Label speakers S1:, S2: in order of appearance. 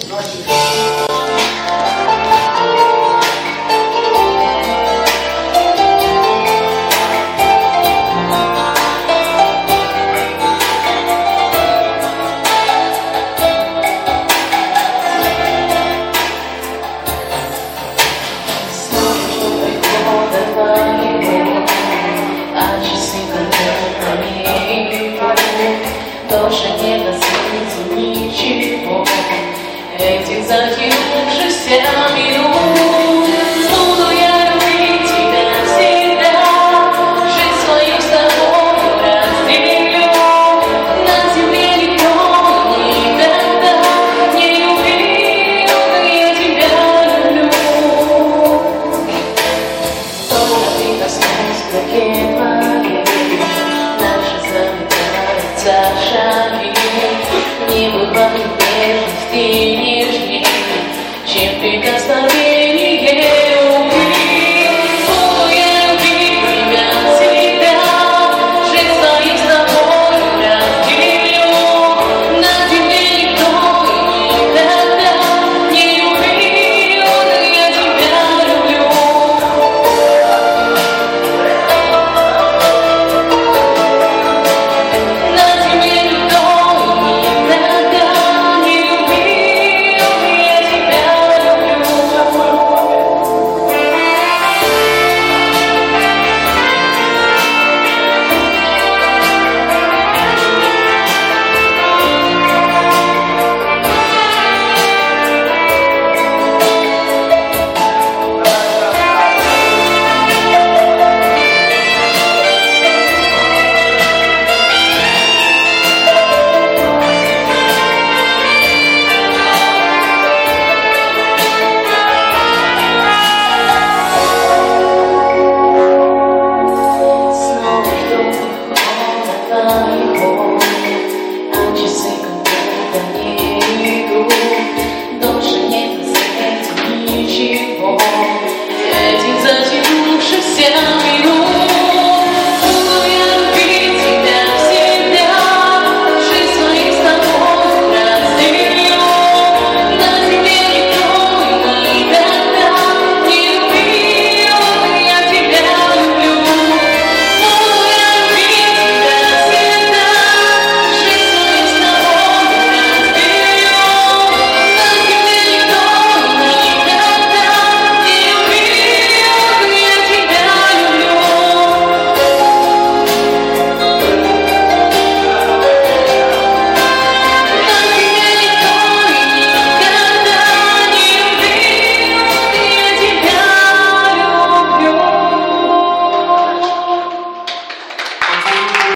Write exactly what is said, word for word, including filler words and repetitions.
S1: Тоже не достанется ничего. Этих затянувшихся минут буду я любить тебя всегда. Жизнь свою с тобой разделю. На земле никто никогда не любил, как я тебя люблю. Только ты коснусь к руке моей, наши заметаются шаги. Не бывает нежности нежней, чем прикосновение любви. Буду я любить тебя всегда, жизнь свою с тобой разделю. На земле никто никогда не любил, как я тебя люблю. На земле никто ничего. Этих затянувшихся